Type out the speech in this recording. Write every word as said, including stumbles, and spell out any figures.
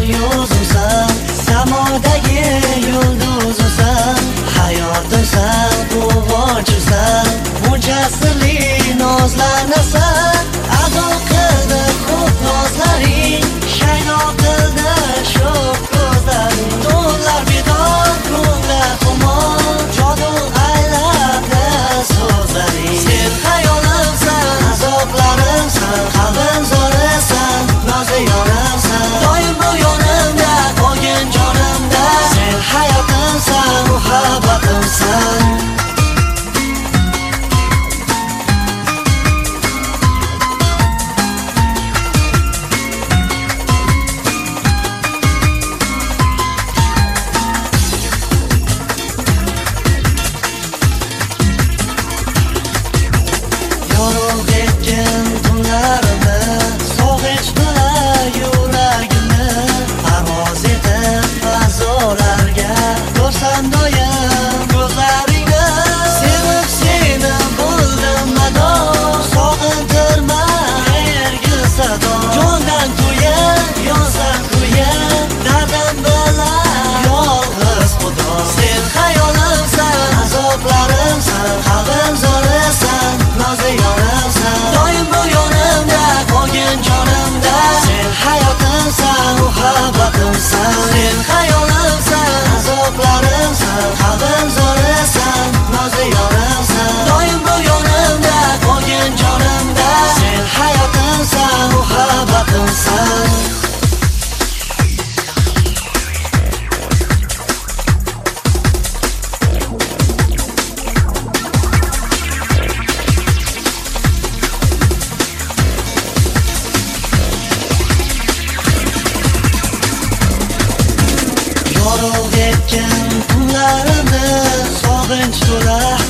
yuzimsan, samodagi yulduzimsan, hayotimsan, quvonchimsan, buncha sirli nozlanasan, azob qildi ko'p nozlaring, shayno qildi sho'x ko'zlaring, to'nlar bedor, ko'nglar xumor, jodu aylabdi so'zlaring. Sen hayolimsan, azoblarimsan, qalbim zo'risan, nozi yorimsan, doim bu yonimda, qolgin jonimda. Sen hayotimsan, muhabbatimsan. Yorug' etgan tunlarimni, sog'inch bilan yuragimni, parvoz etib fazolarga, ko'rsam doim ko'zlaringni. Sevib seni bo'ldim mador, sog'intirma ergil sado, jondan to'yib yozsam ko'yib, dardim bilan yolg'iz xudo. Sen hayolimsan, azoblarimsan, qalbim zo'risan, nozi yorimsan, doim bu yonimda, qolgin jonimda. Sen hayotimsan, muhabbatimsan. Sen hayolimsan, azoblarimsan, qalbim zo'risan, nozi yorimsan, doim bu yonimda, qolgin jonimda. Sen hayotimsan, muhabbatimsan. Yorug' etgan tunlarimni, sog'inch to'la